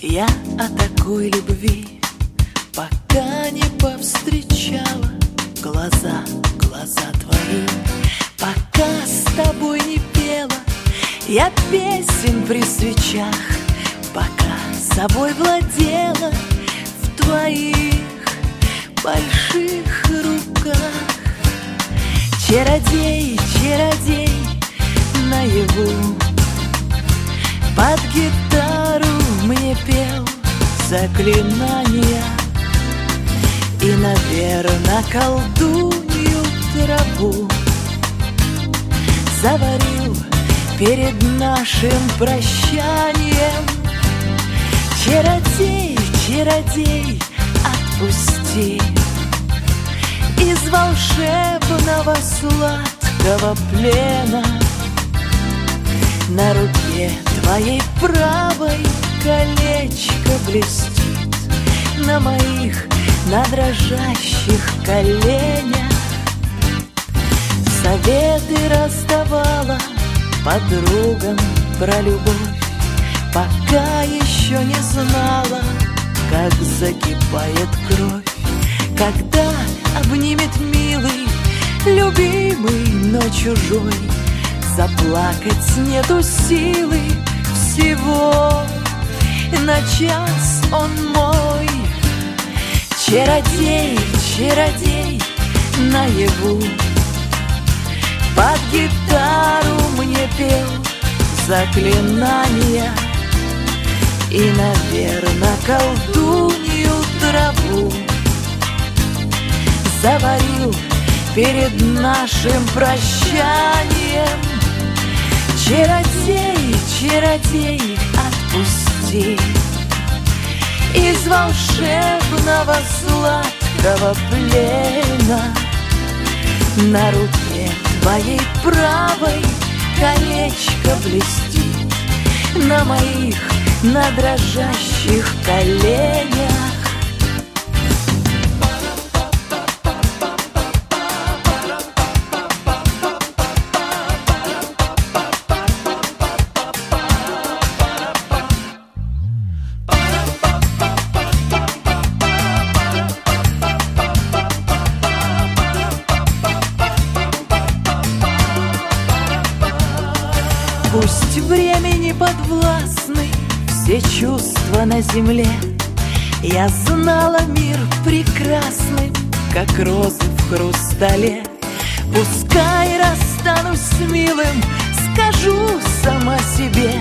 Я о такой любви пока не повстречала. Глаза твои, пока с тобой не пела я песен при свечах, пока собой владела в твоих больших руках. Чародей, чародей, наяву под гитару мне пел заклинания и, наверно, колдунью траву заварил перед нашим прощанием. Чародей, чародей, отпусти из волшебного сладкого плена. На руке твоей правой колечко блестит, на моих, на дрожащих коленях. Советы раздавала подругам про любовь, пока еще не знала, как закипает кровь. Когда обнимет милый, любимый, но чужой, заплакать нету силы всего на час он мой. Чародей, чародей, наяву под гитару мне пел заклинания и, наверно, колдунью траву заварил перед нашим прощанием. Чародей, чародей, отпусти из волшебного сладкого плена. На руке твоей правой колечко блестит, на моих, на дрожащих коленях. Пусть времени подвластны все чувства на земле, я знала мир прекрасным, как розы в хрустале. Пускай расстанусь с милым, скажу сама себе,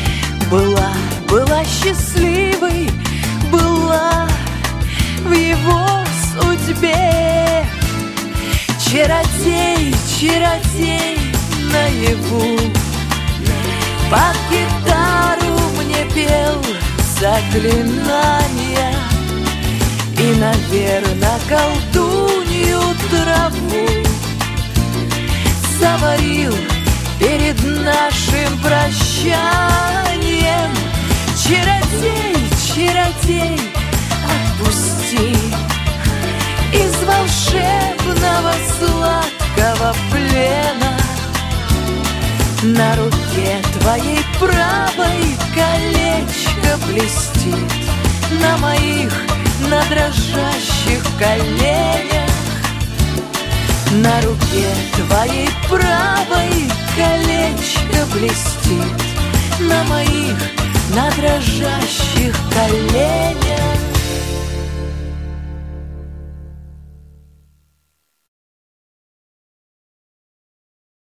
была счастливой, была в его судьбе. Чародей, чародей, наяву под гитару мне пел заклинания и, наверно, колдунью траву заварил перед нашим прощанием. Чародей, чародей, отпусти из волшебного сладкого плена. На руке твоей правой колечко блестит, на моих, на дрожащих коленях. На руке твоей правой колечко блестит, на моих, на дрожащих коленях.